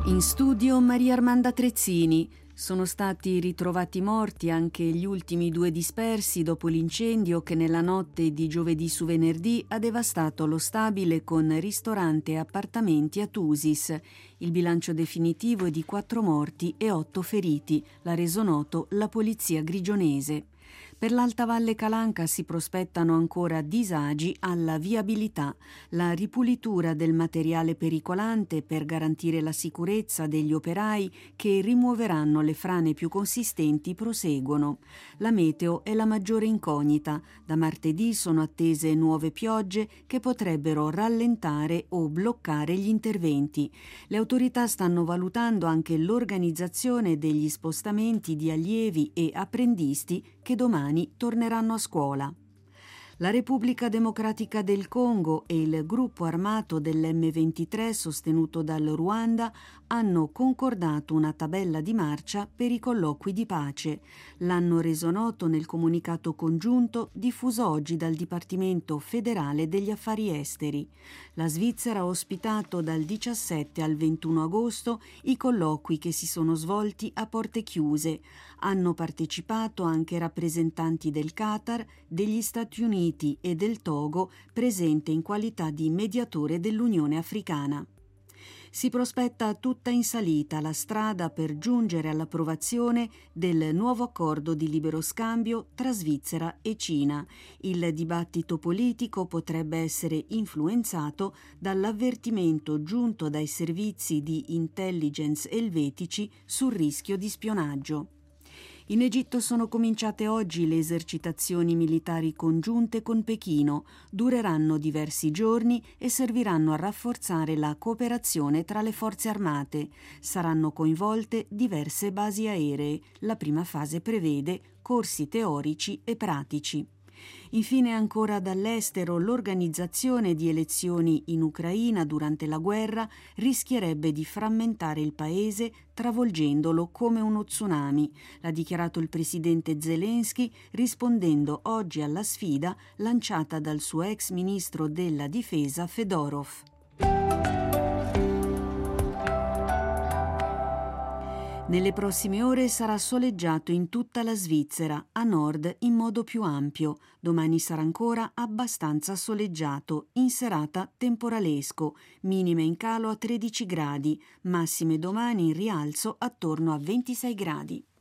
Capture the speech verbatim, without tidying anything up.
In studio Maria Armanda Trezzini. Sono stati ritrovati morti anche gli ultimi due dispersi dopo l'incendio che nella notte di giovedì su venerdì ha devastato lo stabile con ristorante e appartamenti a Tusis. Il bilancio definitivo è di quattro morti e otto feriti, l'ha reso noto la polizia grigionese. Per l'Alta Valle Calanca si prospettano ancora disagi alla viabilità. La ripulitura del materiale pericolante per garantire la sicurezza degli operai che rimuoveranno le frane più consistenti proseguono. La meteo è la maggiore incognita. Da martedì sono attese nuove piogge che potrebbero rallentare o bloccare gli interventi. Le autorità stanno valutando anche l'organizzazione degli spostamenti di allievi e apprendisti che domani torneranno a scuola. La Repubblica Democratica del Congo e il gruppo armato dell'emme ventitré sostenuto dal Ruanda hanno concordato una tabella di marcia per i colloqui di pace. L'hanno reso noto nel comunicato congiunto diffuso oggi dal Dipartimento federale degli affari esteri. La Svizzera ha ospitato dal diciassette al ventuno agosto i colloqui che si sono svolti a porte chiuse. Hanno partecipato anche rappresentanti del Qatar, degli Stati Uniti e del Togo, presente in qualità di mediatore dell'Unione Africana. Si prospetta tutta in salita la strada per giungere all'approvazione del nuovo accordo di libero scambio tra Svizzera e Cina. Il dibattito politico potrebbe essere influenzato dall'avvertimento giunto dai servizi di intelligence elvetici sul rischio di spionaggio. In Egitto sono cominciate oggi le esercitazioni militari congiunte con Pechino. Dureranno diversi giorni e serviranno a rafforzare la cooperazione tra le forze armate. Saranno coinvolte diverse basi aeree. La prima fase prevede corsi teorici e pratici. Infine ancora dall'estero, l'organizzazione di elezioni in Ucraina durante la guerra rischierebbe di frammentare il paese travolgendolo come uno tsunami, l'ha dichiarato il presidente Zelensky rispondendo oggi alla sfida lanciata dal suo ex ministro della difesa Fedorov. Nelle prossime ore sarà soleggiato in tutta la Svizzera, a nord in modo più ampio. Domani sarà ancora abbastanza soleggiato, in serata temporalesco, minime in calo a tredici gradi, massime domani in rialzo attorno a ventisei gradi.